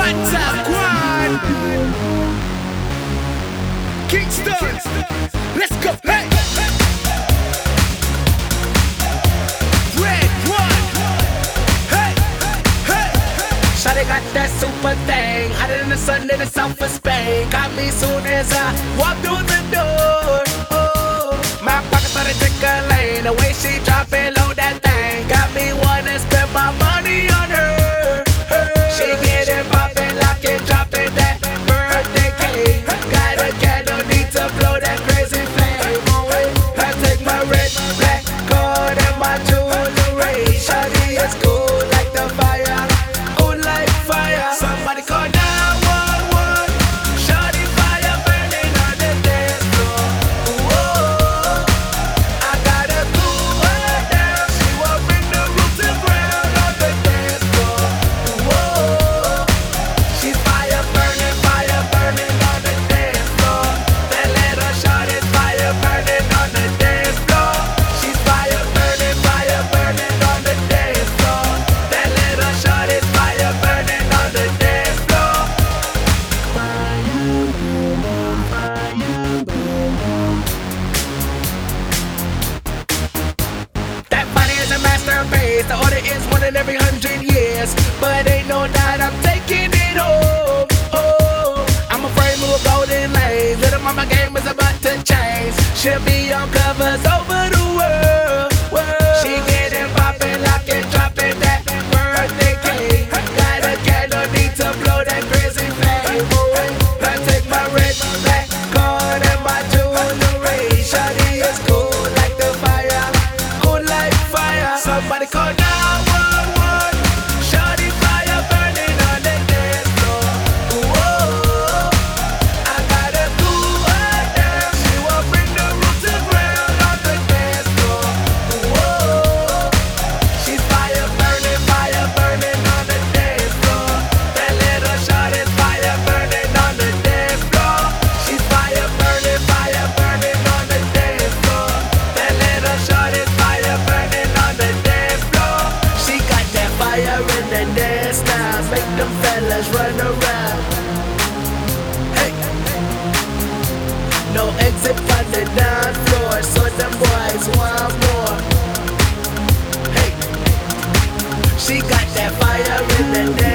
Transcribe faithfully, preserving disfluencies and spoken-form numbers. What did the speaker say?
What's up, Quan? Kingston, let's go, hey! Red one, hey, hey! Shawty got that super thing, hotter than the sun in the south of Spain. Got me soon as I walk through the door. Oh, my pocket started tickling, the way she drop it low that thing. Got me wanna spend my money on her. She get it poppin', lockin', droppin' that birthday cake. Got a candle, need to blow that crazy flame. I take my red, black, gold and my jewelry. Shawty is cool like the fire, cool like fire. Somebody call nine one one. Shawty fire burning on the dance floor. Whoa, I gotta cool her down. She won't bring the roof to ground on the dance floor. Whoa, she's fire burning, fire burning on the dance floor. That little shawty's fire burning on the dance floor. She's fire burning, fire burning on the dance floor. That little shawty's fire burning on the dance floor. That body is a masterpiece. The order is one in every hundred years, but ain't no doubt I'm taking it home. Oh, I'm afraid move golden lanes. Little mama game is about to change. She'll be on covers over the world. world. She getting poppin', lockin', droppin' that birthday cake. Got a candle, need to blow that crazy flame. Oh, I take my red, black, gold and my jewelry. Shawty is cool like the fire, cool like fire. Somebody call nine one one. Shawty fire burning on the dance floor. Whoa, I gotta cool her down. She won't bring the roof to ground on the dance floor. Whoa, she's fire burning, fire burning on the dance floor. That little shawty's fire burning on the dance floor. She's fire burning, fire burning on the dance floor. That little shawty's fire burning on the dance floor. She got that fire in the dance now, make them fellas run around. Hey, no exit from the dance floor, so them boys want more. Hey, she got that fire in the dance.